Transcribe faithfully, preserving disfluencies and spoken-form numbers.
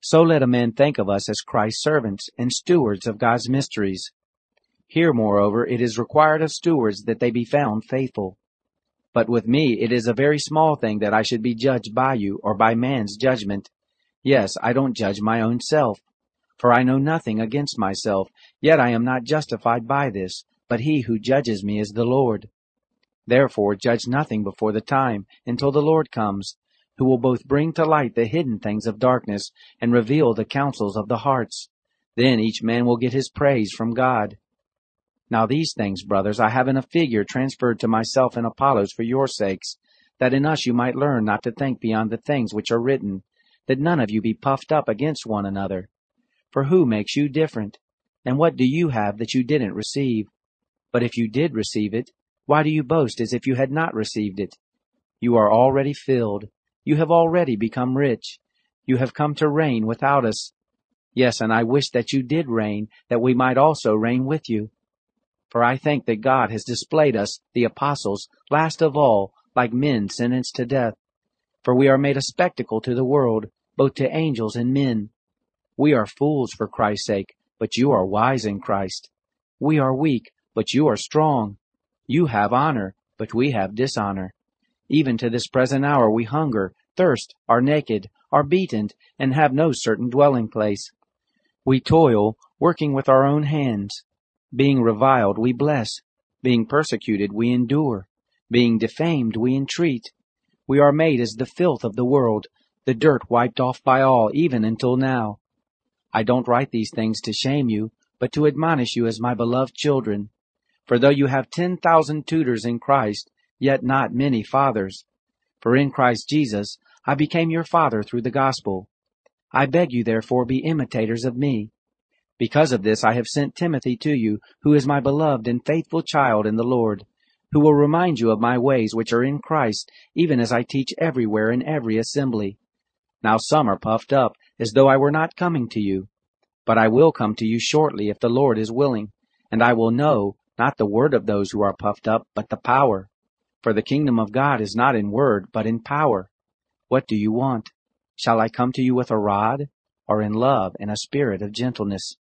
So let a man think of us as Christ's servants and stewards of God's mysteries. Here, moreover, it is required of stewards that they be found faithful. But with me it is a very small thing that I should be judged by you or by man's judgment. Yes, I don't judge my own self. For I know nothing against myself, yet I am not justified by this, but he who judges me is the Lord. Therefore judge nothing before the time, until the Lord comes, who will both bring to light the hidden things of darkness, and reveal the counsels of the hearts. Then each man will get his praise from God. Now these things, brothers, I have in a figure transferred to myself and Apollos for your sakes, that in us you might learn not to think beyond the things which are written, that none of you be puffed up against one another. For who makes you different? And what do you have that you didn't receive? But if you did receive it, why do you boast as if you had not received it? You are already filled. You have already become rich. You have come to reign without us. Yes, and I wish that you did reign, that we might also reign with you. For I think that God has displayed us, the apostles, last of all, like men sentenced to death. For we are made a spectacle to the world, both to angels and men. We are fools for Christ's sake, but you are wise in Christ. We are weak, but you are strong. You have honor, but we have dishonor. Even to this present hour we hunger, thirst, are naked, are beaten, and have no certain dwelling place. We toil, working with our own hands. Being reviled, we bless. Being persecuted, we endure. Being defamed, we entreat. We are made as the filth of the world, the dirt wiped off by all, even until now. I don't write these things to shame you, but to admonish you as my beloved children. For though you have ten thousand tutors in Christ, yet not many fathers. For in Christ Jesus I became your father through the gospel. I beg you therefore be imitators of me. Because of this I have sent Timothy to you, who is my beloved and faithful child in the Lord, who will remind you of my ways which are in Christ, even as I teach everywhere in every assembly. Now some are puffed up, as though I were not coming to you. But I will come to you shortly, if the Lord is willing, and I will know, not the word of those who are puffed up, but the power. For the kingdom of God is not in word, but in power. What do you want? Shall I come to you with a rod, or in love and a spirit of gentleness?